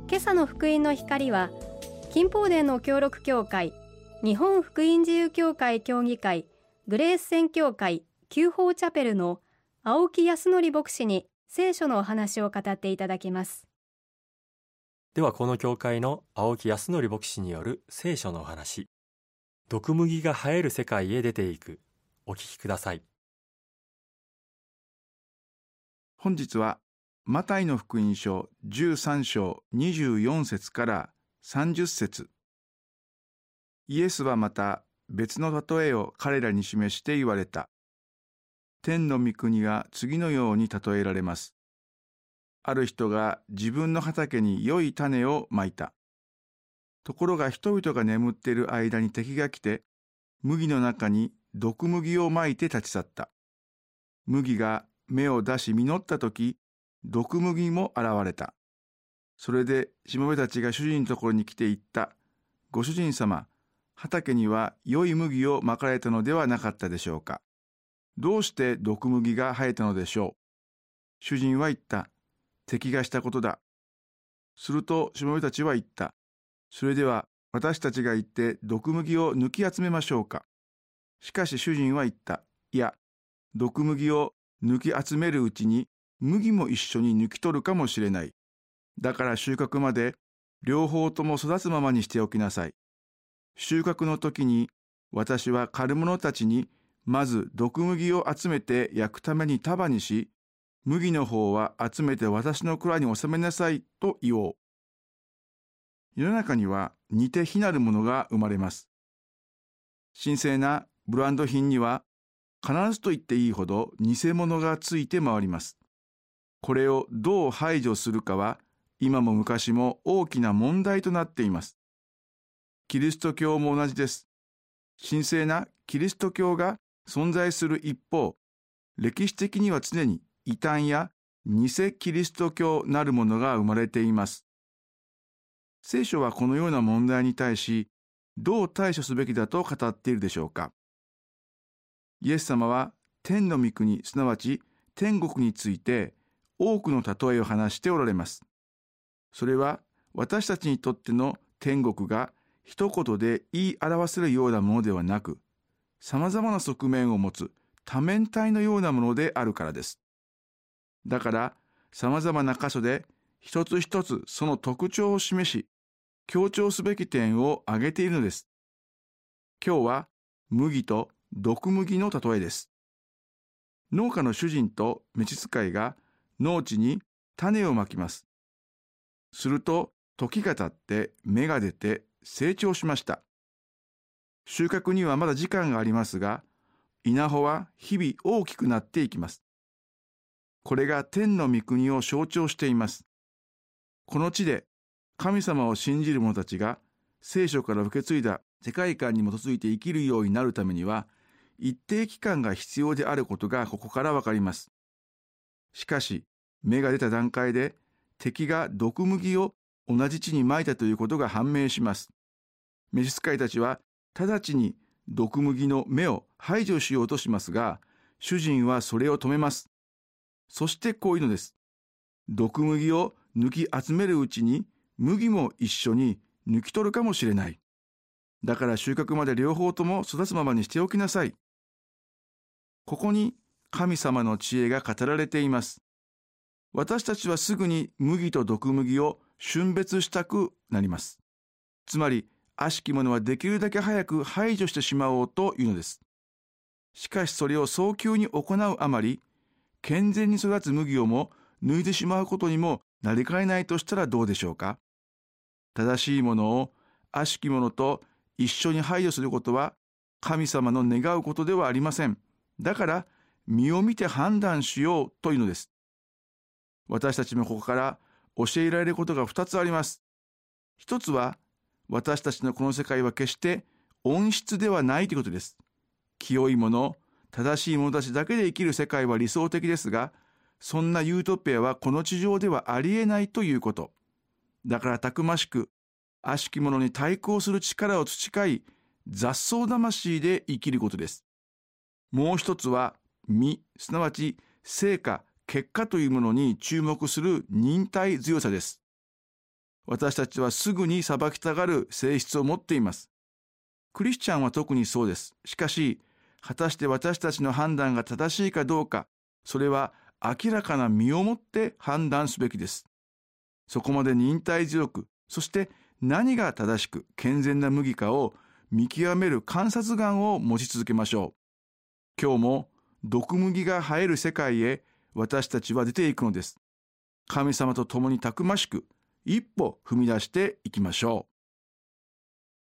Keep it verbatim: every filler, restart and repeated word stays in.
今朝の福音の光は、金宝殿の協力協会、日本福音自由協会協議会、グレース宣教会、九宝チャペルの青木康則牧師に聖書のお話を語っていただきます。 ではこの教会の青木康則牧師による聖書のお話、毒麦が生える世界へ出ていく、お聞きください。 本日はマタイの福音書じゅうさん章にじゅうよん節からさんじゅっ節。イエスはまた別の例えを彼らに示して言われた。天の御国が次のように例えられます。ある人が自分の畑に良い種をまいた。ところが人々が眠っている間に敵が来て、麦の中に毒麦をまいて立ち去った。麦が芽を出し実ったとき、毒麦も現れた。それでしもべたちが主人のところに来て言った。ご主人様、畑には良い麦をまかれたのではなかったでしょうか。どうして毒麦が生えたのでしょう。主人は言った。敵がしたことだ。するとしもべたちは言った。それでは私たちが行って毒麦を抜き集めましょうか。しかし主人は言った。いや、毒麦を抜き集めるうちに麦も一緒に抜き取るかもしれない。だから収穫まで両方とも育つままにしておきなさい。収穫の時に私は狩る者たちにまず毒麦を集めて焼くために束にし、麦の方は集めて私の蔵に収めなさいと言おう。世の中には似て非なるものが生まれます。神聖なブランド品には必ずと言っていいほど偽物がついて回ります。これをどう排除するかは今も昔も大きな問題となっています。キリスト教も同じです。神聖なキリスト教が存在する一方、歴史的には常に異端や偽キリスト教なるものが生まれています。聖書はこのような問題に対し、どう対処すべきだと語っているでしょうか。イエス様は天の御国、すなわち天国について多くの例えを話しておられます。それは私たちにとっての天国が一言で言い表せるようなものではなく、様々な側面を持つ多面体のようなものであるからです。だから、様々な箇所で一つ一つその特徴を示し、強調すべき点を挙げているのです。今日は麦と毒麦の例えです。農家の主人と召使いが農地に種をまきます。すると、時が経って芽が出て成長しました。収穫にはまだ時間がありますが、稲穂は日々大きくなっていきます。これが天の御国を象徴しています。この地で神様を信じる者たちが聖書から受け継いだ世界観に基づいて生きるようになるためには、一定期間が必要であることがここからわかります。しかし、芽が出た段階で敵が毒麦を同じ地に撒いたということが判明します。召使いたちは直ちに毒麦の芽を排除しようとしますが、主人はそれを止めます。そしてこういうのです。毒麦を抜き集めるうちに麦も一緒に抜き取るかもしれない。だから収穫まで両方とも育つままにしておきなさい。ここに神様の知恵が語られています。私たちはすぐに麦と毒麦を峻別したくなります。つまり、悪しきものはできるだけ早く排除してしまおうというのです。しかしそれを早急に行うあまり、健全に育つ麦をも抜いてしまうことにもなりかねないとしたらどうでしょうか。正しいものを悪しきものと一緒に排除することは神様の願うことではありません。だから身を見て判断しようというのです。私たちもここから教えられることが二つあります。一つは、私たちのこの世界は決して温室ではないということです。清いもの、正しい者たちだけで生きる世界は理想的ですが、そんなユートピアはこの地上ではありえないということ。だからたくましく、悪しき者に対抗する力を培い、雑草魂で生きることです。もう一つは、実、すなわち成果、結果というものに注目する忍耐強さです。 私たちはすぐに裁きたがる性質を持っています。クリスチャンは特にそうです。しかし、果たして私たちの判断が正しいかどうか、それは明らかな身をもって判断すべきです。そこまで忍耐強く、そして何が正しく健全な麦かを見極める観察眼を持ち続けましょう。今日も毒麦が生える世界へ私たちは出ていくのです。神様と共にたくましく一歩踏み出していきましょう。